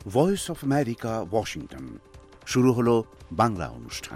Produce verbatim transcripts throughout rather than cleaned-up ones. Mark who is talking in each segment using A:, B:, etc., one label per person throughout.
A: Voice of America, Washington. শুরু হলো বাংলা অনুষ্ঠান।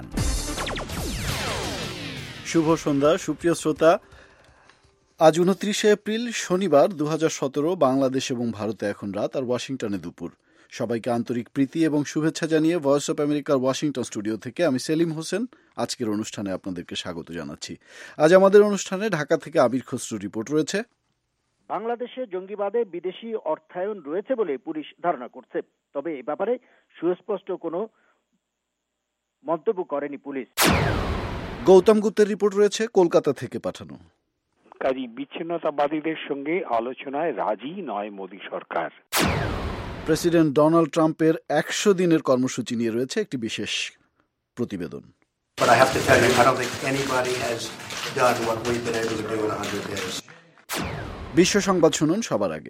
B: শুভ সন্ধ্যা সুপ্রিয় শ্রোতা। আজ উনত্রিশে এপ্রিল শনিবার দু হাজার সতেরো। বাংলাদেশ এবং ভারতে এখন রাত, আর ওয়াশিংটনে দুপুর। সবাইকে আন্তরিক প্রীতি এবং শুভেচ্ছা জানিয়ে ভয়েস অফ আমেরিকার ওয়াশিংটন স্টুডিও থেকে আমি সেলিম হোসেন আজকের অনুষ্ঠানে আপনাদেরকে স্বাগত জানাচ্ছি। আজ আমাদের অনুষ্ঠানে ঢাকা থেকে আবির খসরু রিপোর্ট রয়েছে।
C: বাংলাদেশে জঙ্গিবাদে বিদেশি অর্থায়ন রয়েছে বলে পুলিশ ধারণা করছে, তবে এ ব্যাপারে সুস্পষ্ট কোনো মন্তব্য করেনি পুলিশ।
B: গৌতম গুপ্তের রিপোর্ট রয়েছে কলকাতা থেকে পাঠানো।
D: কাজী বিচ্ছিন্নতাবাদীদের সঙ্গে আলোচনায় রাজি নয় মোদী সরকার।
B: প্রেসিডেন্ট ডোনাল্ড ট্রাম্পের একশো দিনের কর্মসূচি নিয়ে রয়েছে একটি বিশেষ প্রতিবেদন।
E: But I have to tell you, I don't think anybody has done what we've been able to do in one hundred days.
B: বিশ্ব সংবাদ শুনুন সবার আগে।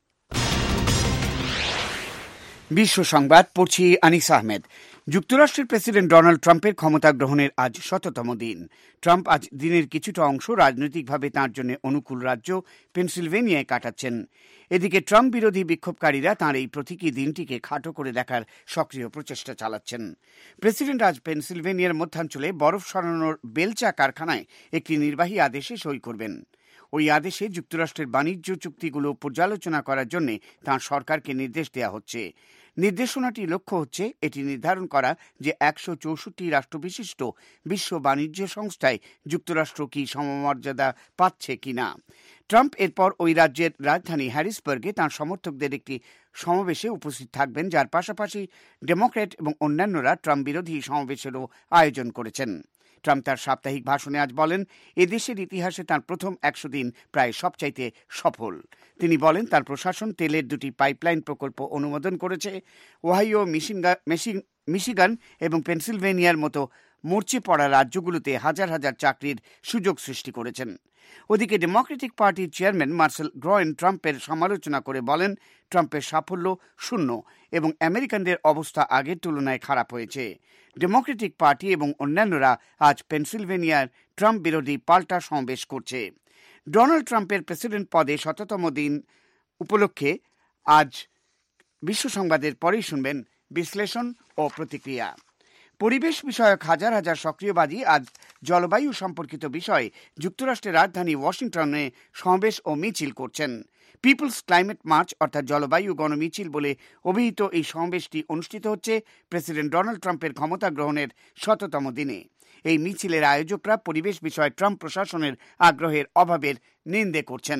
F: বিশ্ব সংবাদ পড়ছি আনিস আহমেদ। যুক্তরাষ্ট্রের প্রেসিডেন্ট ডোনাল্ড ট্রাম্পের ক্ষমতা গ্রহণের আজ শততম দিন। ট্রাম্প আজ দিনের কিছুটা অংশ রাজনৈতিকভাবে তাঁর জন্য অনুকূল রাজ্য পেনসিলভেনিয়ায় কাটাচ্ছেন। এদিকে ট্রাম্প বিরোধী বিক্ষোভকারীরা তাঁর এই প্রতীকী দিনটিকে খাটো করে দেখার সক্রিয় প্রচেষ্টা চালাচ্ছেন। প্রেসিডেন্ট আজ পেনসিলভেনিয়ার মধ্যাঞ্চলে বরফ সরানোর বেলচা কারখানায় একটি নির্বাহী আদেশে সই করবেন। ওই আদেশে যুক্তরাষ্ট্রের বাণিজ্য চুক্তিগুলো পর্যালোচনা করার জন্য তাঁর সরকারকে নির্দেশ দেওয়া হচ্ছে। নির্দেশনাটির লক্ষ্য হচ্ছে এটি নির্ধারণ করা যে একশো চৌষট্টি রাষ্ট্রবিশিষ্ট বিশ্ব বাণিজ্য সংস্থায় যুক্তরাষ্ট্র কি সমমর্যাদা পাচ্ছে কিনা। ট্রাম্প এরপর ওই রাজ্যের রাজধানী হ্যারিসবার্গে তাঁর সমর্থকদের একটি সমাবেশে উপস্থিত থাকবেন, যার পাশাপাশি ডেমোক্র্যাট এবং অন্যান্যরা ট্রাম্প বিরোধী সমাবেশেরও আয়োজন করেছেন। ট্রাম্প তার সাপ্তাহিক ভাষণে আজ বলেন, এদেশের ইতিহাসে তার প্রথম একশো দিন প্রায় সবচাইতে সফল। তিনি বলেন, তার প্রশাসন তেলের দুটি পাইপলাইন প্রকল্প অনুমোদন করেছে, ওহাইও, মিশিগান এবং পেনসিলভেনিয়ার মতো মরচে পড়া রাজ্যগুলোতে হাজার হাজার চাকরির সুযোগ সৃষ্টি করেছেন। ওদিকে ডেমোক্রেটিক পার্টির চেয়ারম্যান মার্সেল গ্রয়েন ট্রাম্পের সমালোচনা করে বলেন, ট্রাম্পের সাফল্য শূন্য এবং আমেরিকানদের অবস্থা আগের তুলনায় খারাপ হয়েছে। ডেমোক্রেটিক পার্টি এবং অন্যান্যরা আজ পেনসিলভেনিয়ার ট্রাম্প বিরোধী পাল্টা সমাবেশ করছে। ডোনাল্ড ট্রাম্পের প্রেসিডেন্ট পদে শততম দিন উপলক্ষে আজ বিশ্ব সংবাদের পরেই শুনবেন বিশ্লেষণ ও প্রতিক্রিয়া। পরিবেশ বিষয়ক হাজার হাজার সক্রিয়বাদী আজ জলবায়ু সম্পর্কিত বিষয়ে যুক্তরাষ্ট্রের রাজধানী ওয়াশিংটনে সমাবেশ ও মিছিল করছেন। পিপলস ক্লাইমেট মার্চ অর্থাৎ জলবায়ু গণমিছিল বলে অভিহিত এই সমাবেশটি অনুষ্ঠিত হচ্ছে প্রেসিডেন্ট ডোনাল্ড ট্রাম্পের ক্ষমতা গ্রহণের শততম দিনে। এই মিছিলের আয়োজকরা পরিবেশ বিষয়ে ট্রাম্প প্রশাসনের আগ্রহের অভাবের নিন্দে করছেন।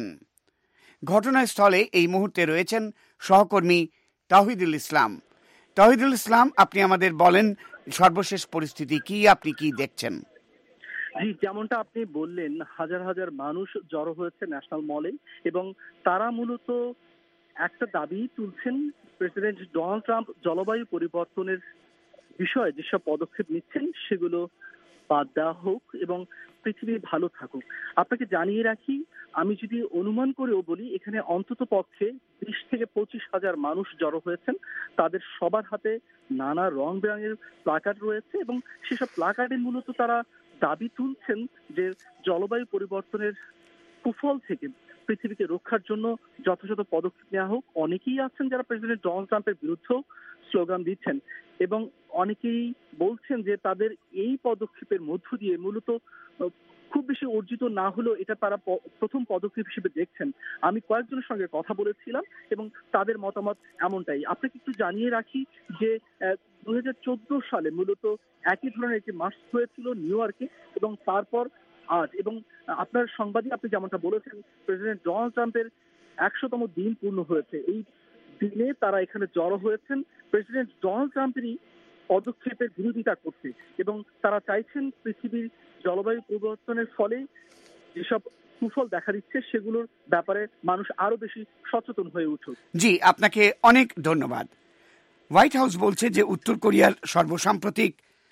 F: ঘটনাস্থলে এই মুহূর্তে রয়েছেন সহকর্মী তাওহিদুল ইসলাম। তাওহিদুল ইসলাম, আপনি আমাদের বলেন সর্বশেষ পরিস্থিতি কি, আপনি কি দেখছেন?
G: জি, যেমনটা আপনি বললেন, হাজার হাজার মানুষ জড়ো হয়েছে ন্যাশনাল মলে এবং তারা মূলত একটা দাবি তুলছেন, প্রেসিডেন্ট ডোনাল্ড ট্রাম্প জলবায়ু পরিবর্তনের বিষয়ে যেসব পদক্ষেপ নিচ্ছেন সেগুলো বাদ দেওয়া হোক এবং পৃথিবী ভালো থাকুক। আপনাকে জানিয়ে রাখি, আমি যদি অনুমান করেও বলি, এখানে অন্তত পক্ষে বিশ থেকে পঁচিশ হাজার মানুষ জড়ো হয়েছেন। তাদের সবার হাতে নানা রং বেরঙের প্লাকার্ড রয়েছে এবং সেসব প্লাকার্ডে মূলত তারা দাবি তুলছেন যে জলবায়ু পরিবর্তনের কুফল থেকে পৃথিবীকে রক্ষার জন্য যথাযথ পদক্ষেপ নেওয়া হোক। অনেকেই আছেন যারা প্রেসিডেন্ট ডোনাল্ড ট্রাম্পের বিরুদ্ধেও স্লোগান দিচ্ছেন এবং অনেকেই বলছেন যে তাদের এই পদক্ষেপের মধ্য দিয়ে মূলত খুব বেশি অর্জিত না হলেও এটা তারা প্রথম পদক্ষেপ হিসেবে দেখছেন। আমি কয়েকজনের সঙ্গে কথা বলেছিলাম এবং তাদের মতামত এমনটাই। আপনাকে একটু জানিয়ে রাখি যে দু হাজার চোদ্দ সালে মূলত একই ধরনের একটি মার্চ হয়েছিল নিউ ইয়র্কে এবং তারপর আজ, এবং আপনার সংবাদে আপনি যেমনটা বলেছেন, প্রেসিডেন্ট ডোনাল্ড ট্রাম্পের একশোতম দিন পূর্ণ হয়েছে। এই দিনে তারা এখানে জড়ো হয়েছেন প্রেসিডেন্ট ডোনাল্ড ট্রাম্পেরই পদক্ষেপের বিরোধিতা করতে এবং তারা চাইছেন পৃথিবীর জলবায়ু পরিবর্তনের ফলে যেসব কুফল দেখা দিচ্ছে সেগুলোর ব্যাপারে মানুষ আরো বেশি সচেতন হয়ে উঠুক।
F: জি, আপনাকে অনেক ধন্যবাদ। হোয়াইট হাউস বলছে যে উত্তর কোরিয়ার সর্বসাম্প্রতিক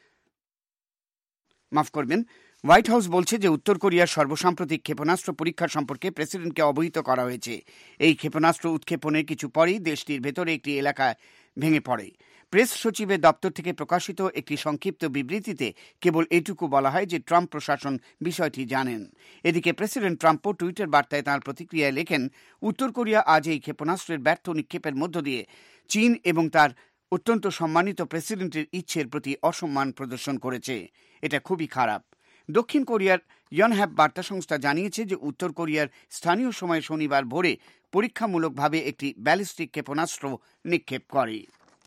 F: মাফ করবেন হোয়াইট হাউস বলছে যে উত্তর কোরিয়ার সর্বসাম্প্রতিক ক্ষেপণাস্ত্র পরীক্ষা সম্পর্কে প্রেসিডেন্টকে অবহিত করা হয়েছে। এই ক্ষেপণাস্ত্র উৎক্ষেপণের কিছু পরেই দেশটির ভেতরে একটি এলাকায় ভেঙে পড়ে। প্রেস সচিবের দপ্তর থেকে প্রকাশিত একটি সংক্ষিপ্ত বিবৃতিতে কেবল এটুকু বলা হয় যে ট্রাম্প প্রশাসন বিষয়টি জানেন। এদিকে প্রেসিডেন্ট ট্রাম্পও টুইটার বার্তায় তাঁর প্রতিক্রিয়ায় লেখেন, উত্তর কোরিয়া আজ এই ক্ষেপণাস্ত্রের ব্যর্থ নিক্ষেপের মধ্য দিয়ে চীন এবং তার অত্যন্ত সম্মানিত প্রেসিডেন্টের ইচ্ছের প্রতি অসম্মান প্রদর্শন করেছে। এটা খুবই খারাপ। দক্ষিণ কোরিয়ার ইয়নহ্যাপ বার্তা সংস্থা জানিয়েছে যে উত্তর কোরিয়ার স্থানীয় সময় শনিবার ভোরে পরীক্ষামূলকভাবে একটি ব্যালিস্টিক ক্ষেপণাস্ত্র নিক্ষেপ করে।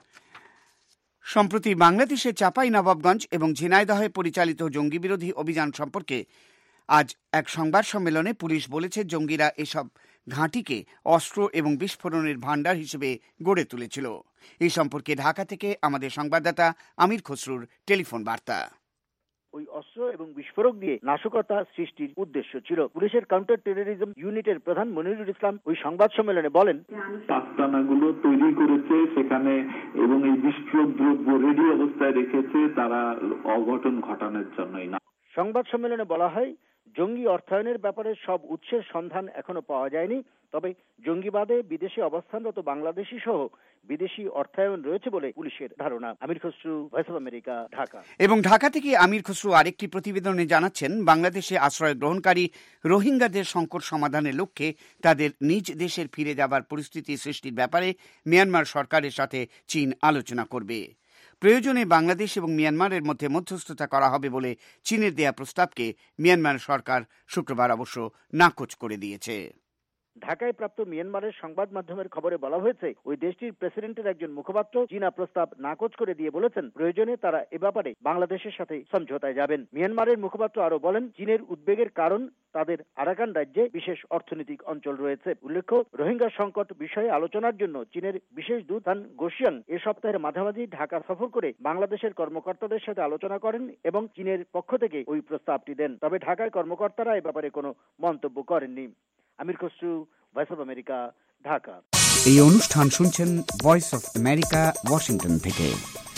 F: সম্প্রতি বাংলাদেশের চাঁপাই নবাবগঞ্জ এবং ঝিনাইদহে পরিচালিত জঙ্গি বিরোধী অভিযান সম্পর্কে আজ এক সংবাদ সম্মেলনে পুলিশ বলেছে জঙ্গিরা এসব ঘাঁটিকে অস্ত্র এবং বিস্ফোরণের ভাণ্ডার হিসেবে গড়ে তুলেছিল। এই সম্পর্কে ঢাকা থেকে আমাদের সংবাদদাতা আমির খসরুর টেলিফোন বার্তা।
C: ওই অস্ত্র এবং বিস্ফোরক দিয়ে নাশকতা সৃষ্টির উদ্দেশ্য ছিল। পুলিশের কাউন্টার টেরোরিজম ইউনিটের প্রধান মনিরুল ইসলাম ওই সংবাদ সম্মেলনে বলেন,
H: আস্তানাগুলো তৈরি করেছে সেখানে এবং এই বিস্ফোরক দ্রব্য রেডি অবস্থায় রেখেছে তারা অঘটন ঘটানোর জন্যই না।
C: সংবাদ সম্মেলনে বলা হয়, জঙ্গি অর্থায়নের ব্যাপারে সব উৎসের সন্ধান এখনো পাওয়া যায়নি, তবে জঙ্গিবাদে বিদেশে অবস্থানরত বাংলাদেশি সহ বিদেশি অর্থায়ন রয়েছে বলে পুলিশের ধারণা। Amir Khasru, voice of America, Dhaka.
F: এবং ঢাকা থেকে আমির খসরু আরেকটি প্রতিবেদনে জানাচ্ছেন, বাংলাদেশে আশ্রয় গ্রহণকারী রোহিঙ্গাদের সংকট সমাধানের লক্ষ্যে তাদের নিজ দেশের ফিরে যাবার পরিস্থিতি সৃষ্টির ব্যাপারে মিয়ানমার সরকারের সাথে চীন আলোচনা করবে। প্রয়োজনে বাংলাদেশ এবং মিয়ানমারের মধ্যে মধ্যস্থতা করা হবে বলে চীনের দেয়া প্রস্তাবকে মিয়ানমার সরকার শুক্রবার অবশ্য নাকচ করে দিয়েছে।
C: ঢাকায় প্রাপ্ত মিয়ানমারের সংবাদ মাধ্যমের খবরে বলা হয়েছে, ওই দেশটির প্রেসিডেন্টের একজন মুখপাত্র চীনা প্রস্তাব নাকচ করে দিয়ে বলেছেন, প্রয়োজনে তারা এ ব্যাপারে বাংলাদেশের সাথে সমঝোতায় যাবেন। মিয়ানমারের মুখপাত্র আরো বলেন, চীনের উদ্বেগের কারণ তাদের আরাকান রাজ্যে বিশেষ অর্থনৈতিক অঞ্চল রয়েছে। উল্লেখ্য, রোহিঙ্গা সংকট বিষয়ে আলোচনার জন্য চীনের বিশেষ দূত হান গোশিয়াং এ সপ্তাহের মাঝামাঝি ঢাকা সফর করে বাংলাদেশের কর্মকর্তাদের সাথে আলোচনা করেন এবং চীনের পক্ষ থেকে ওই প্রস্তাবটি দেন। তবে ঢাকার কর্মকর্তারা এ ব্যাপারে কোনো মন্তব্য করেননি। Amir Khasru, voice of America, Dhaka.
F: এই অনুষ্ঠান শুনছেন ভয়েস অফ আমেরিকা, ওয়াশিংটন থেকে।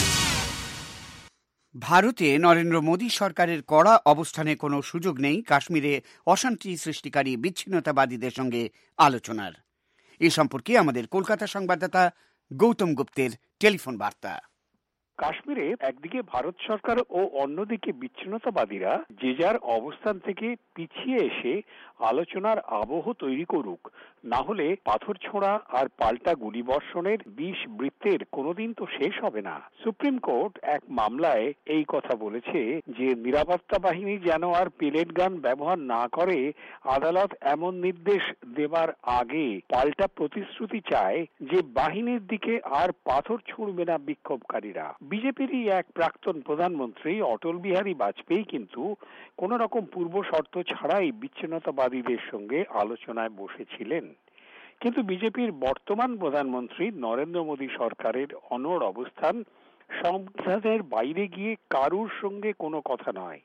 F: ভারতে নরেন্দ্র মোদী সরকারের কড়া অবস্থানে কোনো সুযোগ নেই কাশ্মীরে অশান্তি সৃষ্টিকারী বিচ্ছিন্নতাবাদীদের সঙ্গে আলোচনার। এ সম্পর্কে আমাদের কলকাতা সংবাদদাতা গৌতম গুপ্তের টেলিফোন বার্তা।
D: কাশ্মীরে একদিকে ভারত সরকার ও অন্যদিকে বিচ্ছিন্নতাবাদীরা যে যার অবস্থান থেকে পিছিয়ে এসে আলোচনার আবহ তৈরি করুক, না হলে পাথর ছোঁড়া আর পাল্টা গুলিবর্ষণের বিষ বৃত্তের কোনোদিন তো শেষ হবে না। সুপ্রিম কোর্ট এক মামলায় এই কথা বলেছে যে নিরাপত্তা বাহিনী যেন আর পেলেট গান ব্যবহার না করে, আদালত এমন নির্দেশ দেবার আগে পাল্টা প্রতিশ্রুতি চায় যে বাহিনীর দিকে আর পাথর ছুঁড়বে না বিক্ষোভকারীরা। বিজেপিরই এক প্রাক্তন প্রধানমন্ত্রী অটল বিহারী বাজপেয়ী কিন্তু কোন রকম পূর্ব শর্ত ছাড়াই বিচ্ছিন্নতাবাদীদের সঙ্গে আলোচনায় বসেছিলেন। কিন্তু বিজেপির বর্তমান প্রধানমন্ত্রী নরেন্দ্র মোদী সরকারের অনড় অবস্থান সংবিধানের বাইরে গিয়ে কারুর সঙ্গে কোনো কথা নয়।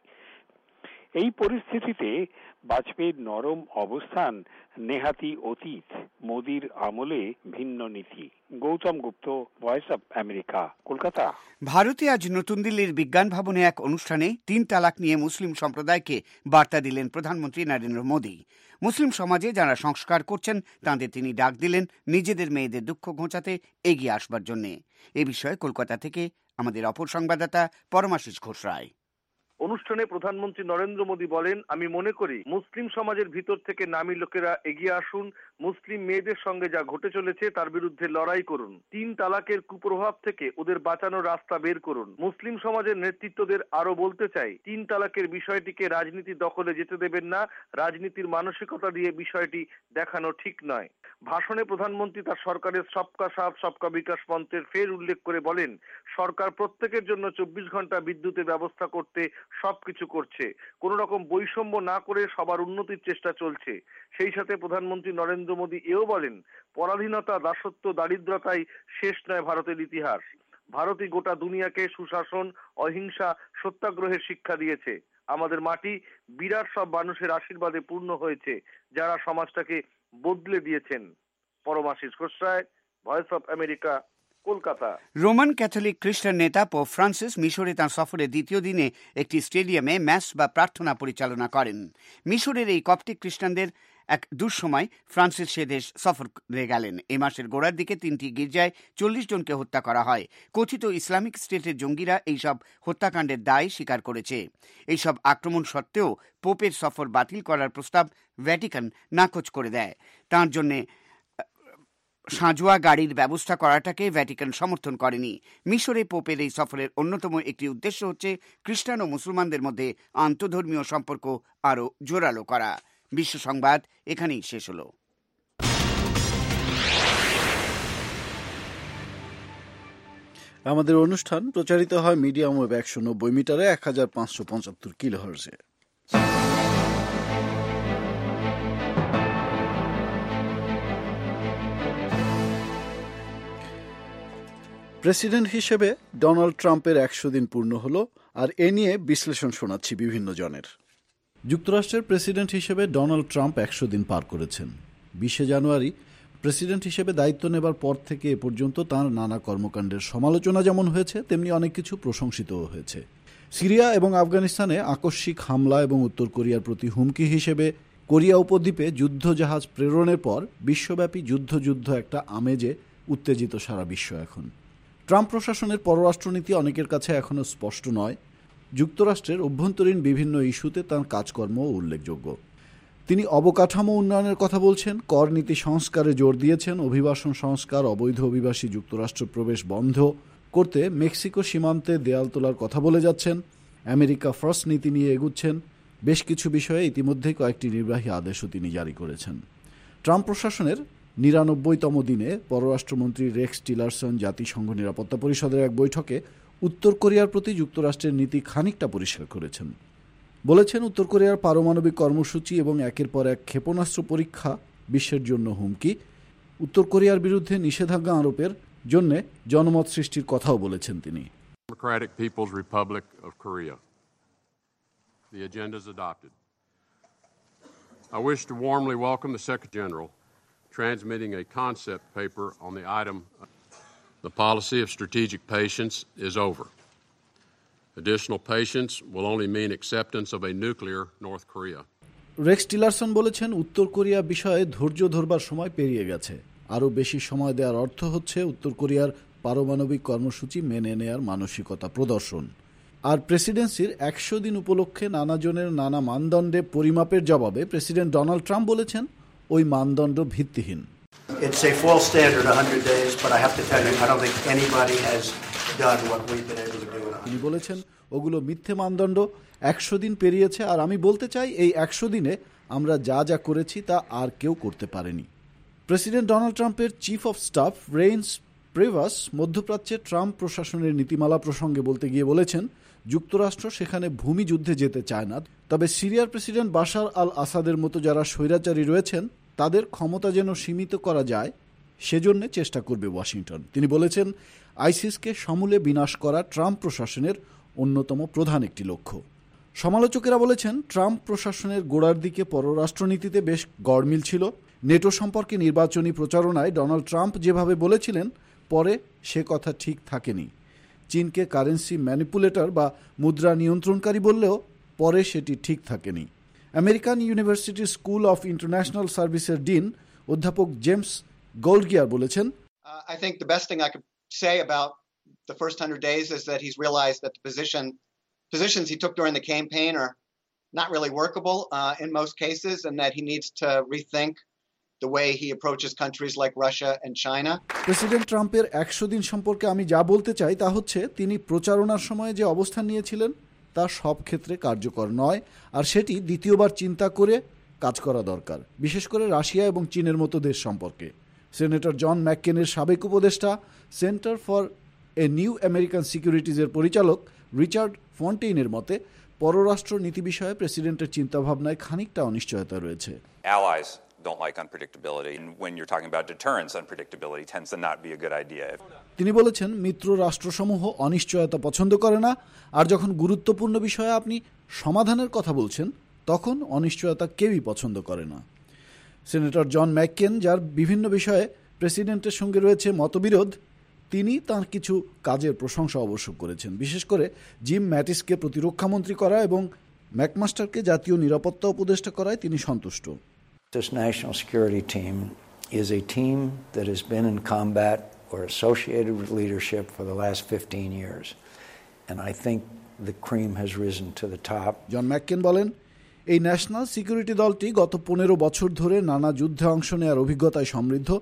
D: এই পরিস্থিতিতে বাজপেয়ীর নরম অবস্থান নেহাতি অতীত, মোদীর আমলে ভিন্ন নীতি। Gautam Gupta, voice of America, Kolkata.
F: ভারতে আজ নতুন দিল্লির বিজ্ঞান ভবনে এক অনুষ্ঠানে তিন তালাক নিয়ে মুসলিম সম্প্রদায়কে বার্তা দিলেন প্রধানমন্ত্রী নরেন্দ্র মোদী। মুসলিম সমাজে যারা সংস্কার করছেন তাঁদের তিনি ডাক দিলেন নিজেদের মেয়েদের দুঃখ ঘোচাতে এগিয়ে আসবার জন্য। এ বিষয়ে কলকাতা থেকে আমাদের অপর সংবাদদাতা পরমাশিস ঘোষ রায়।
I: অনুষ্ঠানে প্রধানমন্ত্রী নরেন্দ্র মোদী বলেন, আমি মনে করি মুসলিম সমাজের ভিতর থেকে নামী লোকেরা এগিয়ে আসুন, মুসলিম মেয়েদের সঙ্গে যা ঘটে চলেছে তার বিরুদ্ধে লড়াই করুন, তিন তালাকের কুপ্রভাব থেকে ওদের বাঁচানোর রাস্তা বের করুন। মুসলিম সমাজের নেতৃত্বদের আরো বলতে চাই, তিন তালাকের বিষয়টিকে রাজনীতির দখলে যেতে দেবেন না, রাজনীতির মানসিকতা দিয়ে বিষয়টি দেখানো ঠিক নয়। ভাষণে প্রধানমন্ত্রী তার সরকারের সবকা সাথ সবকা বিকাশ মন্ত্রের ফের উল্লেখ করে বলেন, সরকার প্রত্যেকের জন্য চব্বিশ ঘন্টা বিদ্যুতের ব্যবস্থা করতে সবকিছু করছে, কোন রকম বৈষম্য না করে সবার উন্নতির চেষ্টা চলছে। সেই সাথে প্রধানমন্ত্রী নরেন্দ্র মোদী এও বলেন, পরাধীনতা, দাসত্ব, দারিদ্রতাই শেষ নয় ভারতের ইতিহাস। ভারতই গোটা দুনিয়াকে সুশাসন, অহিংসা, সত্যাগ্রহের শিক্ষা দিয়েছে। আমাদের মাটি বিরাট সব মানুষের আশীর্বাদে পূর্ণ হয়েছে, যারা সমাজটাকে বদলে দিয়েছেন। Paramashis Ghosh Roy, voice of America, Kolkata.
F: Roman Catholic খ্রিস্টান নেতা পোপ ফ্রান্সিস মিশরে তাঁর সফরের দ্বিতীয় দিনে একটি স্টেডিয়ামে ম্যাস বা প্রার্থনা পরিচালনা করেন। মিশরের এই কপটিক খ্রিস্টানদের এক দুঃসময় ফ্রান্সিস সে দেশ সফর করে গেলেন। এ মাসের গোড়ার দিকে তিনটি গির্জায় চল্লিশ জনকে হত্যা করা হয়। কথিত ইসলামিক স্টেটের জঙ্গিরা এইসব হত্যাকাণ্ডের দায় স্বীকার করেছে। এইসব আক্রমণ সত্ত্বেও পোপের সফর বাতিল করার প্রস্তাব ভ্যাটিকান নাকচ করে দেয়। তাঁর জন্যে সাঁজোয়া গাড়ির ব্যবস্থা করাটাকে ভ্যাটিকান সমর্থন করেনি। মিশরে পোপের এই সফরের অন্যতম একটি উদ্দেশ্য হচ্ছে খ্রিস্টান ও মুসলমানদের মধ্যে আন্তঃধর্মীয় সম্পর্ক আরও জোরালো করা। বিশ্ব সংবাদ এখানেই শেষ হলো।
B: আমাদের অনুষ্ঠান প্রচারিত হয় মিডিয়াম ওয়েভ একশো নব্বই মিটারে এক হাজার পাঁচশো পঁচাত্তর কিলোহার্টজে। প্রেসিডেন্ট হিসেবে ডোনাল্ড ট্রাম্পের একশো দিন পূর্ণ হলো, আর এ নিয়ে বিশ্লেষণ শোনাচ্ছি বিভিন্ন জনের। যুক্তরাষ্ট্রের প্রেসিডেন্ট হিসেবে ডোনাল্ড ট্রাম্প একশো দিন পার করেছেন। বিশে জানুয়ারি প্রেসিডেন্ট হিসেবে দায়িত্ব নেবার পর থেকে এ পর্যন্ত তাঁর নানা কর্মকাণ্ডের সমালোচনা যেমন হয়েছে, তেমনি অনেক কিছু প্রশংসিতও হয়েছে। সিরিয়া এবং আফগানিস্তানে আকস্মিক হামলা এবং উত্তর কোরিয়ার প্রতি হুমকি হিসেবে কোরিয়া উপদ্বীপে যুদ্ধজাহাজ প্রেরণের পর বিশ্বব্যাপী যুদ্ধ যুদ্ধ একটা আমেজে উত্তেজিত সারা বিশ্ব এখন। ট্রাম্প প্রশাসনের পররাষ্ট্রনীতি অনেকের কাছে এখনও স্পষ্ট নয়। যুক্তরাষ্ট্রের অভ্যন্তরীণ বিভিন্ন ইস্যুতে তাঁর কাজকর্মও উল্লেখযোগ্য। তিনি অবকাঠামো উন্নয়নের কথা বলছেন, কর নীতি সংস্কারে জোর দিয়েছেন, অভিবাসন সংস্কার, অবৈধ অভিবাসী যুক্তরাষ্ট্র প্রবেশ বন্ধ করতে মেক্সিকো সীমান্তে দেয়াল তোলার কথা বলে যাচ্ছেন, আমেরিকা ফার্স্ট নীতি নিয়ে এগুচ্ছেন। বেশ কিছু বিষয়ে ইতিমধ্যেই কয়েকটি নির্বাহী আদেশও তিনি জারি করেছেন। ট্রাম্প প্রশাসনের নিরানব্বইতম দিনে পররাষ্ট্রমন্ত্রী রেক্স টিলারসন জাতিসংঘ নিরাপত্তা পরিষদের এক বৈঠকে উত্তর কোরিয়ার প্রতি যুক্তরাষ্ট্রের নীতি খানিকটা পরিষ্কার করেছেন। বলেছেন, উত্তর কোরিয়ার পারমাণবিক কর্মসূচি এবং একের পর এক ক্ষেপণাস্ত্র পরীক্ষা বিশ্বের জন্য হুমকি। উত্তর কোরিয়ার বিরুদ্ধে নিষেধাজ্ঞা আরোপের জন্য জনমত সৃষ্টির কথাও বলেছেন তিনি।
J: Democratic People's Republic of Korea. The agenda is adopted. I wish to warmly welcome the Secretary General transmitting a concept paper on the item. The policy of strategic patience is over. Additional patience will only mean acceptance of a nuclear North Korea.
B: Rex Tillerson বলেছেন, উত্তর Korea বিষয়ে ধৈর্য ধরবার সময় পেরিয়ে গেছে। আরও বেশি সময় দেওয়ার অর্থ হচ্ছে উত্তর কোরিয়ার পারমাণবিক কর্মসূচি মেনে নেয়ার মানসিকতা প্রদর্শন। আর প্রেসিডেন্সির একশো দিন উপলক্ষে নানাজনের নানা মানদণ্ডে পরিমাপের জবাবে প্রেসিডেন্ট ডোনাল্ড ট্রাম্প বলেছেন, ওই মানদণ্ড ভিত্তিহীন।
E: It's a false standard one hundred days, but I have to tell you, I don't think anybody has done what we've been able to do in one hundred days.
B: তিনি বলেছেন, ওগুলো মিথ্যে মানদণ্ড। একশো দিন পেরিয়েছে, আর আমি বলতে চাই এই একশো দিনে আমরা যা যা করেছি তা আর কেউ করতে পারেনি। প্রেসিডেন্ট ডোনাল্ড ট্রাম্পের chief of staff Reince Priebus মধ্যপ্রাচ্যে ট্রাম্প প্রশাসনের নীতিমালা প্রসঙ্গে বলতে গিয়ে বলেছেন, যুক্তরাষ্ট্র সেখানে ভূমি যুদ্ধে যেতে চায় না, তবে সিরিয়ার প্রেসিডেন্ট বাশার আল আসাদের মতো যারা স্বৈরাচারী রয়েছেন তাদের ক্ষমতা যেন সীমিত করা যায় সেজন্য চেষ্টা করবে ওয়াশিংটন। তিনি বলেছেন, আইসিসকে সমূলে বিনাশ করা ট্রাম্প প্রশাসনের অন্যতম প্রধান একটি লক্ষ্য। সমালোচকেরা বলেছেন, ট্রাম্প প্রশাসনের গোড়ার দিকে পররাষ্ট্রনীতিতে বেশ গড়মিল ছিল। নেটো সম্পর্কে নির্বাচনী প্রচারণায় ডোনাল্ড ট্রাম্প যেভাবে বলেছিলেন, পরে সে কথা ঠিক থাকেনি। চীনকে কারেন্সি ম্যানিপুলেটর বা মুদ্রা নিয়ন্ত্রণকারী বললেও পরে সেটি ঠিক থাকেনি। American University School of International সার্ভিসের ডিন অধ্যাপক জেমস গোল্ডগিয়ার বলেছেন,
K: I think the best thing I could say about the first hundred days is that he's realized that the position positions he took during the campaign are not really workable uh, in most cases, and that he needs to rethink the way he approaches countries like Russia and China.
B: President ট্রাম্পের একশো দিন সম্পর্কে আমি যা বলতে চাই তা হচ্ছে, তিনি প্রচারণার সময় যে অবস্থান নিয়েছিলেন তা সব ক্ষেত্রে কার্যকর নয়, আর সেটি দ্বিতীয়বার চিন্তা করে কাজ করা দরকার, বিশেষ করে রাশিয়া এবং চীনের মতো দেশ সম্পর্কে। সেনেটর জন ম্যাককেনের সাবেক উপদেষ্টা, Center for a New American সিকিউরিটিজের পরিচালক রিচার্ড ফন্টেইনের মতে, পররাষ্ট্র নীতি বিষয়ে প্রেসিডেন্টের চিন্তাভাবনায় খানিকটা অনিশ্চয়তা রয়েছে।
L: Allies don't like unpredictability, and when you're talking about deterrence, unpredictability tends to not be a good idea.
B: তিনি বলেছেন, মিত্র রাষ্ট্রসমূহ অনিশ্চয়তা পছন্দ করে না, আর যখন গুরুত্বপূর্ণ বিষয়ে আপনি সমাধানের কথা বলছেন তখন অনিশ্চয়তা কেউই পছন্দ করে না। সেনেটর জন ম্যাককেন, যার বিভিন্ন বিষয়ে প্রেসিডেন্টের সঙ্গে রয়েছে মতবিরোধ, তিনি তাঁর কিছু কাজের প্রশংসা অবশ্য করেছেন, বিশেষ করে জিম ম্যাটিসকে প্রতিরক্ষামন্ত্রী করা এবং ম্যাকমাস্টারকে জাতীয় নিরাপত্তা উপদেষ্টা করায় তিনি সন্তুষ্ট।
M: This national security team is a team that has been in combat or associated with leadership for the last fifteen years, and I think the cream has risen to the top.
B: জন ম্যাককেন বলেন, এই national security দলটি গত পনেরো বছর ধরে নানা যুদ্ধে অংশ নেওয়ার অভিজ্ঞতায় সমৃদ্ধ,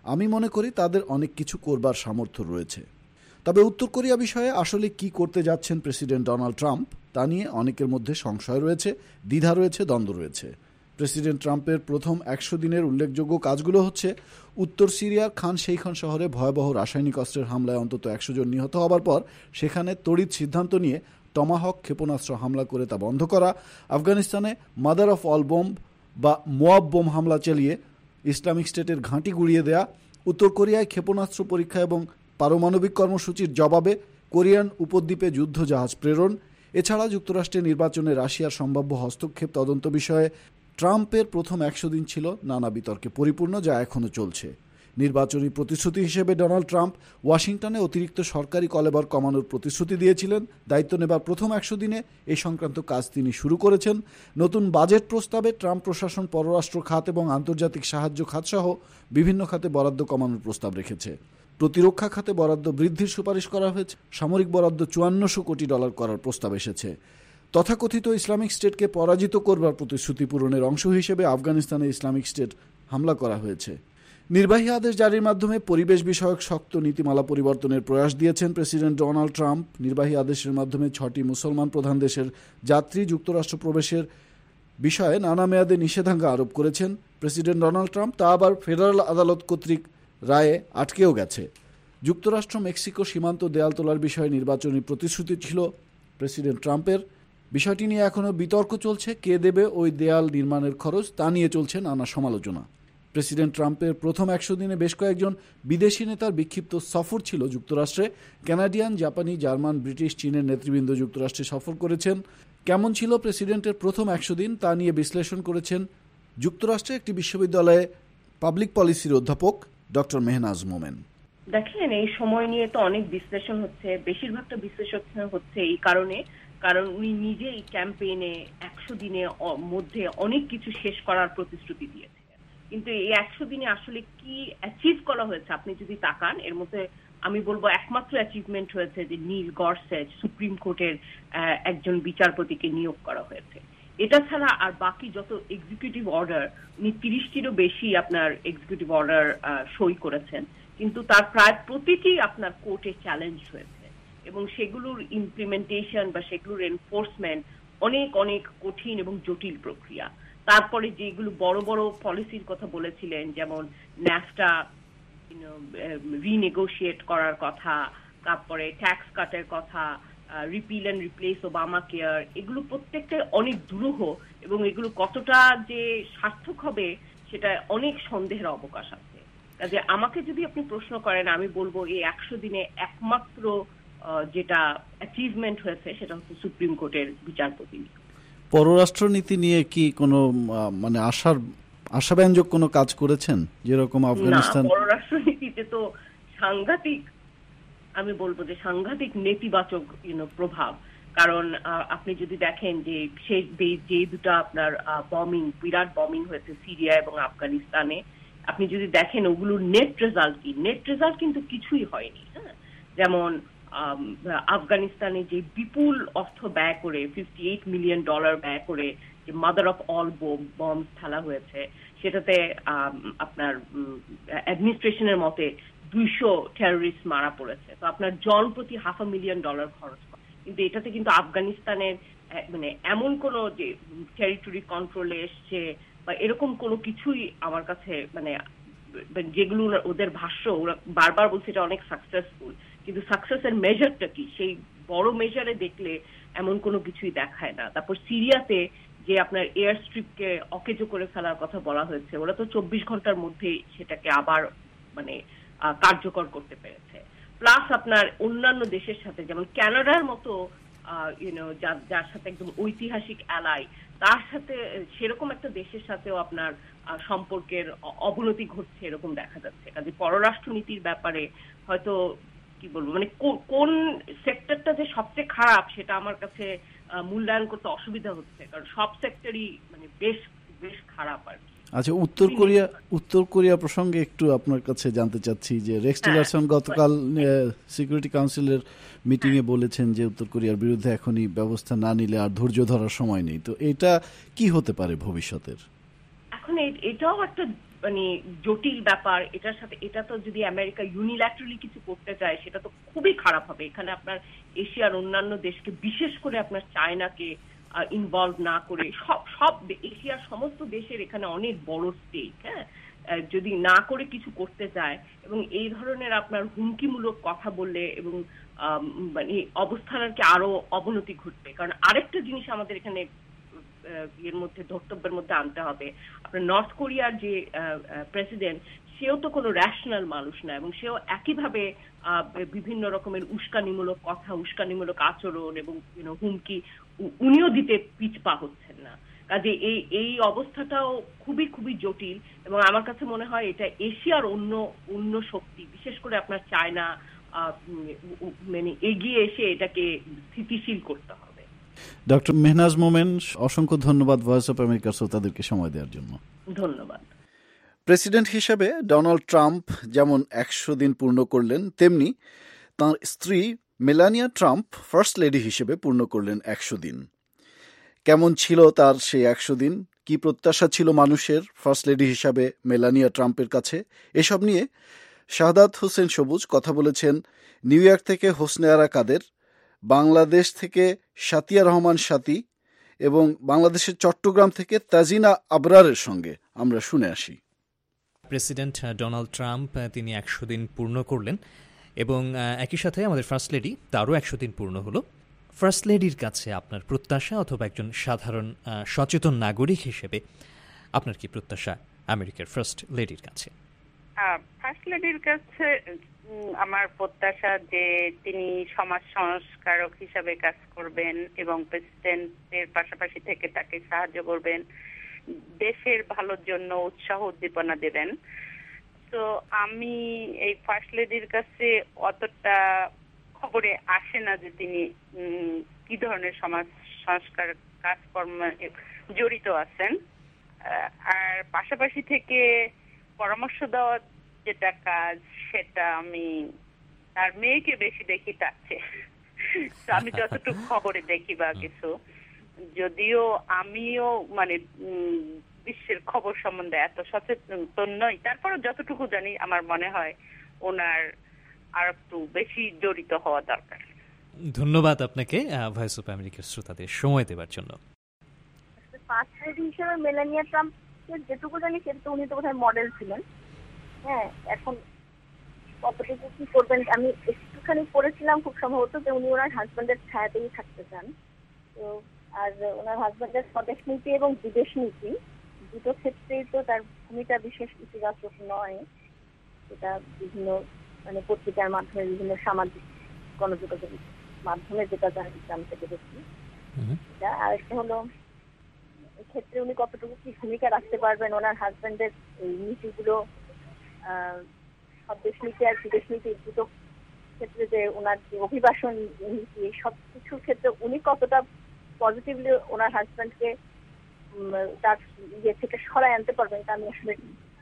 B: আমি মনে করি তাদের অনেক কিছু করবার সামর্থ্য রয়েছে। তবে উত্তর কোরিয়া বিষয়ে আসলে কি করতে যাচ্ছেন প্রেসিডেন্ট ডোনাল্ড ট্রাম্প তা নিয়ে অনেকের মধ্যে সংশয় রয়েছে, দ্বিধা রয়েছে, দ্বন্দ্ব রয়েছে। প্রেসিডেন্ট ট্রাম্পের প্রথম একশো দিনের উল্লেখযোগ্য কাজগুলো হচ্ছে উত্তর সিরিয়ার খান শেইখান শহরে ভয়াবহ রাসায়নিক অস্ত্রের হামলায় অন্তত একশো জন নিহত হবার পর সেখানে তড়িৎ সিদ্ধান্ত নিয়ে টমাহক ক্ষেপণাস্ত্র হামলা করে তা বন্ধ করা, আফগানিস্তানে মাদার অফ অল বোম বা মোয়াব বোম হামলা চালিয়ে ইসলামিক স্টেটের ঘাঁটি গুড়িয়ে দেয়া, উত্তর কোরিয়ায় ক্ষেপণাস্ত্র পরীক্ষা এবং পারমাণবিক কর্মসূচির জবাবে কোরিয়ান উপদ্বীপে যুদ্ধ জাহাজ প্রেরণ, এছাড়া যুক্তরাষ্ট্রের নির্বাচনে রাশিয়ার সম্ভাব্য হস্তক্ষেপ তদন্ত বিষয়ে ট্রাম্পের প্রথম একশো দিন ছিল নানা বিতর্কে পরিপূর্ণ, যা এখনও চলছে। নির্বাচনী প্রতিশ্রুতি হিসেবে ডোনাল্ড ট্রাম্প ওয়াশিংটনে অতিরিক্ত সরকারি কলেবর কমানোর প্রতিশ্রুতি দিয়েছিলেন। দায়িত্ব নেবার প্রথম একশো দিনে এই সংক্রান্ত কাজ তিনি শুরু করেছেন। নতুন বাজেট প্রস্তাবে ট্রাম্প প্রশাসন পররাষ্ট্র খাত এবং আন্তর্জাতিক সাহায্য খাতসহ বিভিন্ন খাতে বরাদ্দ কমানোর প্রস্তাব রেখেছে। প্রতিরক্ষা খাতে বরাদ্দ বৃদ্ধির সুপারিশ করা হয়েছে। সামরিক বরাদ্দ চুয়ান্নশো কোটি ডলার করার প্রস্তাব এসেছে। তথাকথিত ইসলামিক স্টেটকে পরাজিত করবার প্রতিশ্রুতি পূরণের অংশ হিসেবে আফগানিস্তানে ইসলামিক স্টেট হামলা করা হয়েছে। নির্বাহী আদেশ জারির মাধ্যমে পরিবেশ বিষয়ক শক্ত নীতিমালা পরিবর্তনের প্রয়াস দিয়েছেন প্রেসিডেন্ট ডোনাল্ড ট্রাম্প। নির্বাহী আদেশের মাধ্যমে ছটি মুসলমান প্রধান দেশের যাত্রী যুক্তরাষ্ট্র প্রবেশের বিষয়ে নানা মেয়াদে নিষেধাজ্ঞা আরোপ করেছেন প্রেসিডেন্ট ডোনাল্ড ট্রাম্প। তা আবার ফেডারেল আদালত কর্তৃক রায়ে আটকেও গেছে। যুক্তরাষ্ট্র মেক্সিকো সীমান্ত দেয়াল তোলার বিষয়ে নির্বাচনী প্রতিশ্রুতি ছিল প্রেসিডেন্ট ট্রাম্পের। বিষয়টি নিয়ে এখনও বিতর্ক চলছে, কে দেবে ওই দেয়াল নির্মাণের খরচ, তা নিয়ে চলছে নানা সমালোচনা। প্রেসিডেন্ট ট্রাম্পের প্রথম একশো দিনে বেশ কয়েকজন বিদেশি নেতার বিক্ষিপ্ত সফর ছিল যুক্তরাষ্ট্রে। কানাডিয়ান, জাপানি, জার্মান, ব্রিটিশ, চীনের নেতৃবৃন্দ যুক্তরাষ্ট্রে সফর করেছেন। কেমন ছিল প্রেসিডেন্টের প্রথম একশো দিন তা নিয়ে বিশ্লেষণ করেছেন যুক্তরাষ্ট্রে একটি বিশ্ববিদ্যালয়ে পাবলিক পলিসির অধ্যাপক ডক্টর মেহনাজ মোমেন।
N: দেখেন, এই সময় নিয়ে তো অনেক বিশ্লেষণ হচ্ছে, বেশিরভাগটা বিশ্লেষণ হচ্ছে এই কারণে কারণ উনি নিজেই ক্যাম্পেইনে একশো দিনের মধ্যে অনেক কিছু শেষ করার প্রতিশ্রুতি দিয়েছে। কিন্তু এই একশো দিনে আসলে কি অ্যাচিভ করা হয়েছে আপনি যদি তাকান, এর মধ্যে আমি বলবো একমাত্র অ্যাচিভমেন্ট হয়েছে যে নীল গডসেজ সুপ্রিম কোর্টের একজন বিচারপতিকে নিয়োগ করা হয়েছে। এটা ছাড়া আর বাকি যত এক্সিকিউটিভ অর্ডার, উনি তিরিশটিরও বেশি আপনার এক্সিকিউটিভ অর্ডার সই করেছেন, কিন্তু তার প্রায় প্রতিটি আপনার কোর্টে চ্যালেঞ্জ হয়েছে এবং সেগুলোর ইমপ্লিমেন্টেশন বা সেগুলোর এনফোর্সমেন্ট অনেক অনেক কঠিন এবং জটিল প্রক্রিয়া। তারপরে যেগুলো বড় বড় পলিসির কথা বলেছিলেন, যেমন ন্যাফটা রিনেগোশিয়েট করার কথা, তারপরে ট্যাক্স কাটের কথা, repeal and replace Obama care, এগুলো প্রত্যেকটা অনেক দুরূহ এবং এগুলো কতটা যে সার্থক হবে সেটা অনেক সন্দেহের অবকাশ আছে। কাজে আমাকে যদি আপনি প্রশ্ন করেন, আমি বলবো এই একশো দিনে একমাত্র যেটা অ্যাচিভমেন্ট হয়েছে সেটা হচ্ছে সুপ্রিম কোর্টের বিচারপতি।
B: পররাষ্ট্রনীতি নিয়ে কি কোনো মানে আশার আশাব্যঞ্জক কোনো কাজ করেছেন, যেরকম আফগানিস্তান?
N: পররাষ্ট্রনীতিতে তো সাংঘাতিক, আমি বলবো যে সাংঘাতিক নেতিবাচক প্রভাব। কারণ আপনি যদি দেখেন যে সেই যে দুটো আপনার বমিং, বিরাট বমিং হয়েছে সিরিয়া এবং আফগানিস্তানে, আপনি যদি দেখেন ওগুলোর নেট রেজাল্ট কি, নেট রেজাল্ট কিন্তু কিছুই হয়নি। হ্যাঁ, যেমন আফগানিস্তানে যে বিপুল অর্থ ব্যয় করে ফিফটি এইট মিলিয়ন ডলার ব্যয় করে যে মাদার অফ অল বম ফেলা হয়েছে, সেটাতে আপনার অ্যাডমিনিস্ট্রেশনের মতে দুইশো টেররিস্ট মারা পড়েছে। তো আপনার জন প্রতি হাফ আ মিলিয়ন ডলার খরচ করে, কিন্তু এটাতে কিন্তু আফগানিস্তানের মানে এমন কোনো যে টেরিটরি কন্ট্রোলে এসছে বা এরকম কোনো কিছুই আমার কাছে মানে যেগুলো ওদের ভাষ্য, ওরা বারবার বলছে এটা অনেক সাকসেসফুল, কিন্তু সাকসেসের মেজারটা কি সেই বড় মেজারে দেখলে এমন কোনো কিছুই দেখায় না। তারপর সিরিয়াতে যে আপনার এয়ার স্ট্রিপকে অকেজো করে ফেলার কথা বলা হয়েছে, ওরা তো চব্বিশ ঘন্টার মধ্যেই সেটাকে আবার মানে কার্যকর করতে পেরেছে। প্লাস আপনার অন্যান্য দেশের সাথে, যেমন কানাডার মতো ইউনো যার সাথে একদম ঐতিহাসিক অ্যালাই, তার সাথে সেরকম একটা দেশের সাথেও আপনার সম্পর্কের অবনতি ঘটছে এরকম দেখা যাচ্ছে। কাজে পররাষ্ট্রনীতির ব্যাপারে হয়তো কি বলবো মানে কোন সেক্টরটা যে সবচেয়ে খারাপ সেটা আমার কাছে মূল্যায়ন করতে অসুবিধা হচ্ছে, কারণ সব সেক্টরই মানে বেশ বেশ খারাপ আর কি।
B: আচ্ছা, উত্তর কোরিয়া উত্তর কোরিয়া প্রসঙ্গে একটু আপনার কাছে জানতে চাচ্ছি যে রেক্স টিলারসন গতকাল সিকিউরিটি কাউন্সিলের মিটিং এ বলেছেন যে উত্তর কোরিয়ার বিরুদ্ধে এখনই ব্যবস্থা না নিলে আর ধৈর্য ধরার সময় নেই। তো এটা কি হতে পারে ভবিষ্যতের?
N: এখন এটাও একটা মানে জটিল ব্যাপার। এটার সাথে এটা তো যদি আমেরিকা ইউনিল্যাটারালি কিছু করতে চায় সেটা তো খুবই খারাপ হবে। এখানে আপনার এশিয়ার অন্যান্য দেশকে, বিশেষ করে আপনার চায়নাকে ইনভলভ না করে, সব সব এশিয়ার সমস্ত দেশের এখানে অনেক বড় স্টেক, হ্যাঁ, যদি না করে কিছু করতে চায় এবং এই ধরনের আপনার হুমকিমূলক কথা বললে এবং মানে অবস্থান আর কি আরো অবনতি ঘটবে। কারণ আরেকটা জিনিস আমাদের এখানে এর মধ্যে ধর্তব্যের মধ্যে আনতে হবে, আপনার নর্থ কোরিয়ার যে প্রেসিডেন্ট সেও তো কোনো র্যাশনাল মানুষ না এবং সেও একইভাবে বিভিন্ন রকমের উস্কানিমূলক কথা, উস্কানিমূলক আচরণ এবং হুমকি উনিও দিতে পিছপা হচ্ছেন না। কাজে এই এই অবস্থাটাও খুবই খুবই জটিল এবং আমার কাছে মনে হয় এটা এশিয়ার অন্য অন্য শক্তি, বিশেষ করে আপনার চায়না মানে এগিয়ে এসে এটাকে স্থিতিশীল করতে হবে।
B: ডক্টর মেহনাজ মোমেন, অসংখ্য ধন্যবাদ ভয়েস অফ আমেরিকার শ্রোতাদেরকে সময় দেওয়ার জন্য।
N: ধন্যবাদ।
B: প্রেসিডেন্ট হিসেবে ডোনাল্ড ট্রাম্প যেমন একশো দিন পূর্ণ করলেন, তেমনি তাঁর স্ত্রী মেলানিয়া ট্রাম্প ফার্স্ট লেডি হিসেবে পূর্ণ করলেন একশো দিন। কেমন ছিল তার সেই একশো দিন, কি প্রত্যাশা ছিল মানুষের ফার্স্ট লেডি হিসাবে মেলানিয়া ট্রাম্পের কাছে, এসব নিয়ে শাহাদাত হোসেন সবুজ কথা বলেছেন নিউ ইয়র্ক থেকে হোসনে আরা কাদের, বাংলাদেশ থেকে সাতিয়া রহমান সাথী এবং বাংলাদেশের চট্টগ্রাম থেকে তাজিনা আবরারের সঙ্গে। আমরা শুনে আসি।
O: প্রেসিডেন্ট ডোনাল্ড ট্রাম্প তিনি একশো দিন পূর্ণ করলেন এবং একই সাথে আমাদের ফার্স্ট লেডি তারও একশো দিন পূর্ণ হলো। ফার্স্ট লেডির কাছে আপনার প্রত্যাশা, অথবা একজন সাধারণ সচেতন নাগরিক হিসেবে আপনার কি প্রত্যাশা আমেরিকার ফার্স্ট লেডির কাছে?
P: ফার্স্ট লেডির কাছে আমার প্রত্যাশা যে তিনি সমাজ সংস্কারক হিসাবে কাজ করবেন এবং প্রেসিডেন্টের পাশাপাশি থেকে তাকে সাহায্য করবেন, দেশের ভালোর জন্য উৎসাহ উদ্দীপনা দেবেন। তো আমি এই ফার্স্ট লেডির কাছে অতটা খবরে আসে না যে তিনি কি ধরনের সমাজ সংস্কার কাজকর্মে জড়িত আছেন। আর পাশাপাশি থেকে পরামর্শ দেওয়ার যেটা কাজ, সেটা আমি তার মেয়েকে বেশি দেখি তার চেয়ে। আমি যতটুকু খবরে দেখি বা কিছু, যদিও আমিও মানে বিশ্বের খবর সম্বন্ধে এত সচেতন নই, তারপরে যতটুকু জানি আমার মনে হয় ওনার আর একটু বেশি জড়িত হওয়া দরকার।
O: ধন্যবাদ আপনাকে ভয়েস অফ আমেরিকার শ্রোতাদের সময় দেওয়ার জন্য।
Q: ফার্স্ট লেডি হিসেবে মেলানিয়া ট্রাম্পের যেটুকু জানি সেটা উনি তো বোধহয় মডেল ছিলেন। হ্যাঁ, এখন কতটুকু কি করবেন আমি একটুখানি পড়েছিলাম খুব সম্ভবত যে উনি ওনার হাজব্যান্ডের ছায়াতেই থাকতে চান। তো আর ওনার হাজব্যান্ডের স্বদেশ নীতি এবং বিদেশ নীতি দুটো ক্ষেত্রেই তো তার ভূমিকা বিশেষ ইতিবাচক নয়। সেটা বিভিন্ন মানে পত্রিকার মাধ্যমে, বিভিন্ন সামাজিক গণযোগাযোগ মাধ্যমে যেটা জানতে পেরেছি। আর একটা হলো এক্ষেত্রে উনি কতটুকু কি ভূমিকা রাখতে পারবেন, ওনার হাজব্যান্ডের এই নীতিগুলো স্বদেশ নীতি আর বিদেশ নীতি দুটো ক্ষেত্রে যে ওনার যে অভিবাসন নীতি, সব কিছুর ক্ষেত্রে উনি কতটা পজিটিভলি ওনার হাজব্যান্ডকে তার ইয়ে থেকে সরায় আনতে পারবেন তা আমি আসলে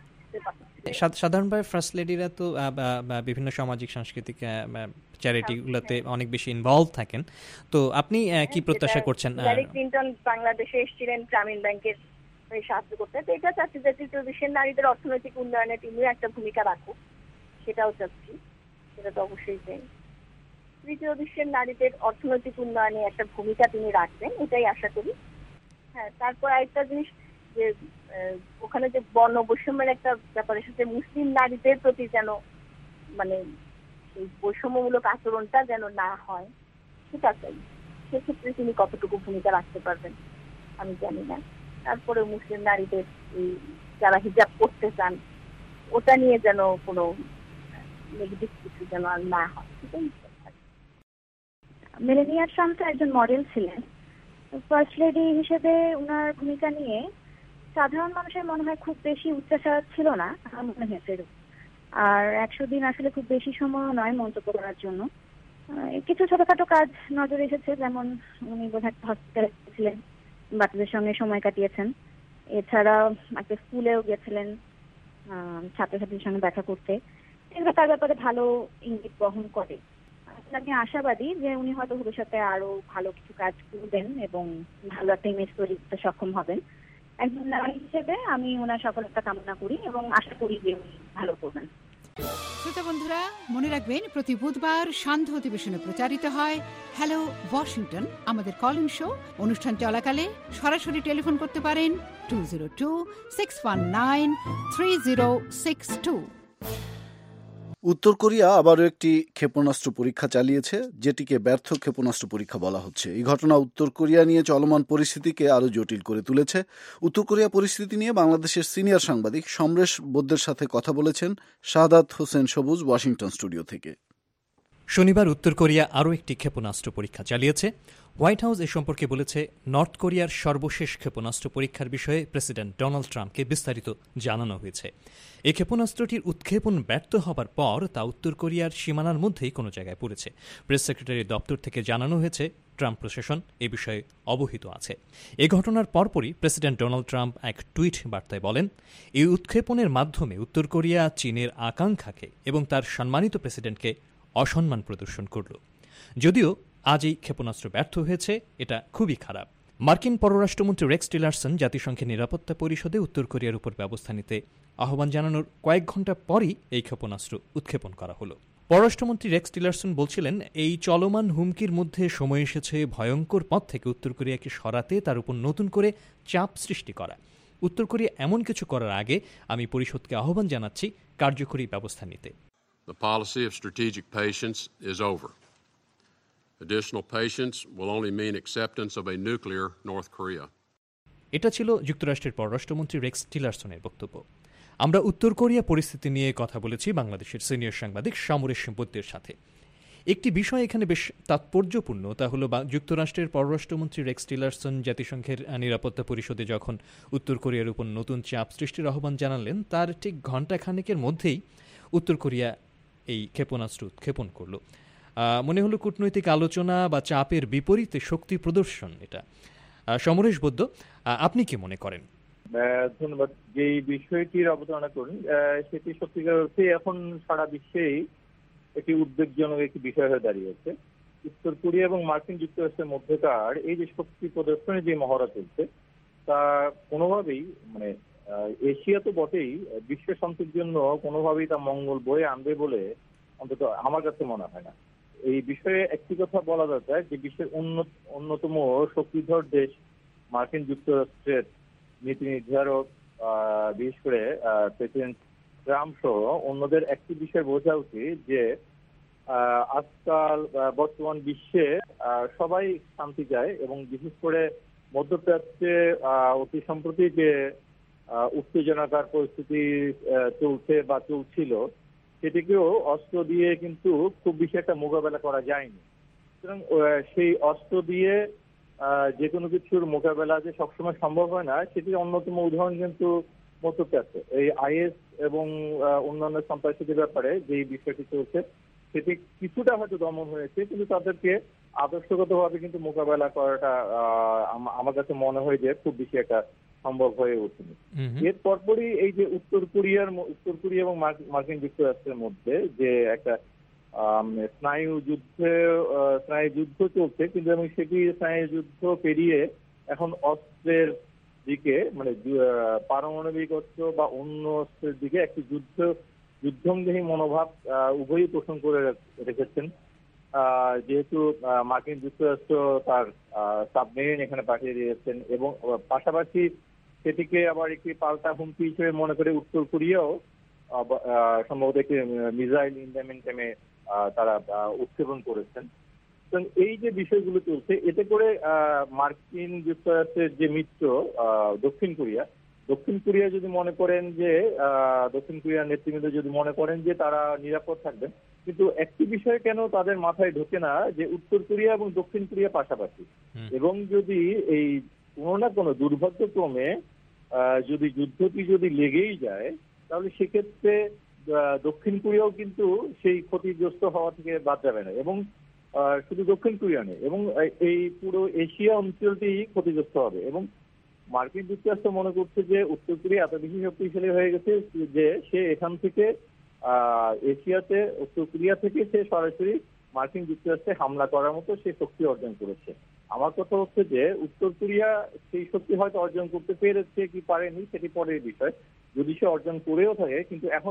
O: সাধারণভাবে ফার্স্ট লেডিরা তো বিভিন্ন সামাজিক সাংস্কৃতিক চ্যারিটিগুলোতে অনেক বেশি ইনভলভ থাকেন। তো আপনি কি প্রত্যাশা করছেন?
Q: হিলারি ক্লিন্টন বাংলাদেশে এসেছিলেন গ্রামীণ ব্যাংকের সাহায্য করতে, তো এটা চাচ্ছি যে তৃতীয় বিশ্বের নারীদের অর্থনৈতিক উন্নয়নে তিনিও একটা ভূমিকা রাখুক, সেটাও চাচ্ছি। সেটা তো অবশ্যই চাই। তৃতীয় বিশ্বের নারীদের অর্থনৈতিক উন্নয়নে একটা ভূমিকা তিনি রাখবেন, এটাই আশা করি। হ্যাঁ, তারপর আরেকটা জিনিস যে ওখানে যে বর্ণ বৈষম্যের একটা ব্যাপারের সাথে মুসলিম নারীদের প্রতি যেন মানে এই বৈষম্যমূলক আচরণটা যেন না হয় সেটা চাই। সেক্ষেত্রে তিনি কতটুকু ভূমিকা রাখতে পারবেন আমি জানি না। তারপরে মুসলিম নারীদের এই যারা হিজাব করতে চান ওটা নিয়ে যেন কোনো নেগেটিভ কিছু যেন আর না হয় সেটাই।
R: মেলানিয়া ট্রাম্প একজন মডেল ছিলেন। ফার্স্ট লেডি হিসেবে ওনার ভূমিকা নিয়ে সাধারণ মানুষের মনে হয় খুব বেশি উচ্চাসা ছিল না আমার মনে হয়েছে। আর একশো দিন আসলে খুব বেশি সময় নয় মন্তব্য করার জন্য। কিছু ছোটখাটো কাজ নজরে এসেছে, যেমন উনি বোধহয় হসপিটালে ছিলেন, বাচ্চাদের সঙ্গে সময় কাটিয়েছেন। এছাড়া একটা স্কুলেও গেছিলেন ছাত্রছাত্রীর সঙ্গে দেখা করতে। এগুলো তার ব্যাপারে ভালো ইঙ্গিত বহন করে। আমি আশাবাদী যে উনি হয়তো ভবিষ্যতে আরো ভালো কিছু কাজ করবেন এবং ভালো একটা ইমেজ তৈরি করতে সক্ষম হবেন। একজন নারী হিসেবে আমি ওনার সফলতা কামনা করি এবং আশা করি যে উনি ভালো করবেন।
S: শ্রোতা বন্ধুরা, মনে রাখবেন প্রতি বুধবার সান্ধ্য অধিবেশনে প্রচারিত হয় হ্যালো ওয়াশিংটন, আমাদের কলিং শো। অনুষ্ঠান চলাকালে সরাসরি টেলিফোন করতে পারেন two zero two six one nine three zero six two.
B: উত্তর কোরিয়া আবারও একটি ক্ষেপণাস্ত্র পরীক্ষা চালিয়েছে, যেটিকে ব্যর্থ ক্ষেপণাস্ত্র পরীক্ষা বলা হচ্ছে। এই ঘটনা উত্তর কোরিয়া নিয়ে চলমান পরিস্থিতিকে আরও জটিল করে তুলেছে। উত্তর কোরিয়া পরিস্থিতি নিয়ে বাংলাদেশের সিনিয়র সাংবাদিক সমরেশ বৈদ্যের সাথে কথা বলেছেন শাহাদাত হোসেন সবুজ ওয়াশিংটন স্টুডিও থেকে।
O: শনিবার উত্তর কোরিয়া আরও একটি ক্ষেপণাস্ত্র পরীক্ষা চালিয়েছে। হোয়াইট হাউস এ সম্পর্কে বলেছে, নর্থ কোরিয়ার সর্বশেষ ক্ষেপণাস্ত্র পরীক্ষার বিষয়ে প্রেসিডেন্ট ডোনাল্ড ট্রাম্পকে বিস্তারিত জানানো হয়েছে। এই ক্ষেপণাস্ত্রটির উৎক্ষেপণ ব্যর্থ হবার পর তা উত্তর কোরিয়ার সীমানার মধ্যেই কোনো জায়গায় পড়েছে। প্রেস সেক্রেটারির দপ্তর থেকে জানানো হয়েছে, ট্রাম্প প্রশাসন এ বিষয়ে অবহিত আছে। এ ঘটনার পরপরই প্রেসিডেন্ট ডোনাল্ড ট্রাম্প এক টুইট বার্তায় বলেন, এই উৎক্ষেপণের মাধ্যমে উত্তর কোরিয়া চীনের আকাঙ্ক্ষাকে এবং তার সম্মানিত প্রেসিডেন্টকে অসম্মান প্রদর্শন করল। যদিও আজ এই ক্ষেপণাস্ত্র ব্যর্থ হয়েছে, এটা খুবই খারাপ। মার্কিন পররাষ্ট্রমন্ত্রী রেক্স টিলারসন জাতিসংঘের নিরাপত্তা পরিষদে উত্তর কোরিয়ার উপর ব্যবস্থা নিতে আহ্বান জানানোর কয়েক ঘণ্টা পরই এই ক্ষেপণাস্ত্র উৎক্ষেপণ করা হলো। পররাষ্ট্রমন্ত্রী রেক্স টিলারসন বলছিলেন, এই চলমান হুমকির মধ্যে সময় এসেছে ভয়ঙ্কর পথ থেকে উত্তর কোরিয়াকে সরাতে, তার উপর নতুন করে চাপ সৃষ্টি করা। উত্তর কোরিয়া এমন কিছু করার আগে আমি পরিষদকে আহ্বান জানাচ্ছি কার্যকরী ব্যবস্থা নিতে।
J: The policy of strategic patience is over. Additional patience will only mean acceptance of a nuclear North Korea.
O: এটা ছিল যুক্তরাষ্ট্রের পররাষ্ট্রমন্ত্রী রেক্স টিলারসনের বক্তব্য। আমরা উত্তর কোরিয়া পরিস্থিতি নিয়ে কথা বলেছি বাংলাদেশের সিনিয়র সাংবাদিক সমরেশ বৈদ্যের সাথে। একটি বিষয় এখানে বেশ তাৎপর্যপূর্ণ, তা হলো যুক্তরাষ্ট্রের পররাষ্ট্রমন্ত্রী রেক্স টিলারসন জাতিসংঘের নিরাপত্তা পরিষদে যখন উত্তর কোরিয়ার উপর নতুন চাপ সৃষ্টির আহ্বান জানালেন, তার ঠিক ঘণ্টাখানেকের মধ্যেই উত্তর কোরিয়া এই ক্ষেপণাস্ত্র উৎক্ষেপণ করল। মনে হলো কূটনৈতিক আলোচনা বা চাপের বিপরীতে শক্তি প্রদর্শন এটা। সমরেশ বৈদ্য, আপনি কি মনে করেন?
T: ধন্যবাদ। যে বিষয়টির অবতারণা করুন, সেটি সত্যিকার অর্থে এখন সারা বিশ্বেই একটি উদ্বেগজনক একটি বিষয় হয়ে দাঁড়িয়েছে। উত্তর কোরিয়া এবং মার্কিন যুক্তরাষ্ট্রের মধ্যকার এই যে শক্তি প্রদর্শনের যে মহড়া চলছে, তা কোনোভাবেই মানে এশিয়া তো বটেই, বিশ্ব শান্তির জন্য কোনোভাবেই তা মঙ্গল বয়ে আনবে বলে অন্তত আমার কাছে মনে হয় না। এই বিষয়ে একটি কথা বলা দরকার যে বিশ্বের অন্যতম শক্তিধর দেশ মার্কিন যুক্তরাষ্ট্রের নীতি নির্ধারক, বিশেষ করে প্রেসিডেন্ট ট্রাম্প সহ অন্যদের একটি বিষয় বোঝা উচিত যে আজকাল বর্তমান বিশ্বে সবাই শান্তি চায় এবং বিশেষ করে মধ্যপ্রাচ্যে অতি সম্প্রতি যে উত্তেজনাকার পরিস্থিতি চলছে বা চলছিল, সেটিকেও অস্ত্র দিয়ে কিন্তু খুব বেশি একটা মোকাবেলা করা যায়নি। সুতরাং সেই অস্ত্র দিয়ে যে কোনো কিছুর মোকাবেলা যে সবসময় সম্ভব হয় না, সেটির অন্যতম উদাহরণ কিন্তু মধ্যপ্রাচ্য। এই আইএস এবং অন্যান্য সন্ত্রাসীদের ব্যাপারে যে বিষয়টি চলছে, সেটি কিছুটা হয়তো দমন হয়েছে, কিন্তু তাদেরকে আদর্শগতভাবে কিন্তু মোকাবেলা করাটা আমার কাছে মনে হয় যে খুব বেশি একটা সম্ভব হয়ে ওঠেনি। এর পরপরই এই যে উত্তর কোরিয়ার উত্তর কোরিয়া এবং মার্কিন যুক্তরাষ্ট্রের মধ্যে যে একটা স্নায়ু যুদ্ধে স্নায়ু যুদ্ধ চলছে, কিন্তু এবং সেটি স্নায়ু যুদ্ধ পেরিয়ে এখন অস্ত্রের দিকে, মানে পারমাণবিক অস্ত্র বা অন্য অস্ত্রের দিকে একটি যুদ্ধ যুদ্ধংদেহী মনোভাব উভয়ই পোষণ করে রেখেছেন। যেহেতু মার্কিন যুক্তরাষ্ট্র তার সাবমেরিন এখানে পাঠিয়ে দিয়েছেন এবং পাশাপাশি সেটিকে আবার একটি পাল্টা হুমকি হিসেবে মনে করে উত্তর কোরিয়াও সম্ভবত একটি মিসাইল ইন্ডামেন্টামে তারা উৎক্ষেপণ করেছেন। এই যে বিষয়গুলো চলছে, এতে করে মার্কিন যুক্তরাষ্ট্রের যে মিত্র দক্ষিণ কোরিয়া দক্ষিণ কোরিয়া যদি মনে করেন যে দক্ষিণ কোরিয়ার নেতৃবৃন্দ যদি মনে করেন যে তারা নিরাপদ থাকবেন, কিন্তু একটি বিষয় কেন তাদের মাথায় ঢোকে না যে উত্তর কোরিয়া এবং দক্ষিণ কোরিয়া পাশাপাশি, এবং যদি এই কোনো না কোনো দুর্ভাগ্যক্রমে যদি যুদ্ধটি যদি লেগেই যায়, তাহলে সেক্ষেত্রে দক্ষিণ কোরিয়াও কিন্তু সেই ক্ষতিগ্রস্ত হওয়া থেকে বাদ যাবে না, এবং শুধু দক্ষিণ কোরিয়া নেই, এবং এই পুরো এশিয়া অঞ্চলটি ক্ষতিগ্রস্ত হবে। এবং মার্কিন যুক্তরাষ্ট্র মনে করছে যে উত্তর কোরিয়া এত বেশি শক্তিশালী হয়ে গেছে যে সে এখান থেকে আহ এশিয়াতে উত্তর কোরিয়া থেকে সে সরাসরি মার্কিন যুক্তরাষ্ট্রে হামলা করার মতো সে শক্তি অর্জন করেছে। আমার কথা হচ্ছে যে উত্তর কোরিয়া সেই শক্তি হয়তো অর্জন করতে পেরেছে কি পারেনি সেটি পরের বিষয়। যদি সে অর্জন করেও থাকে, কিন্তু এখন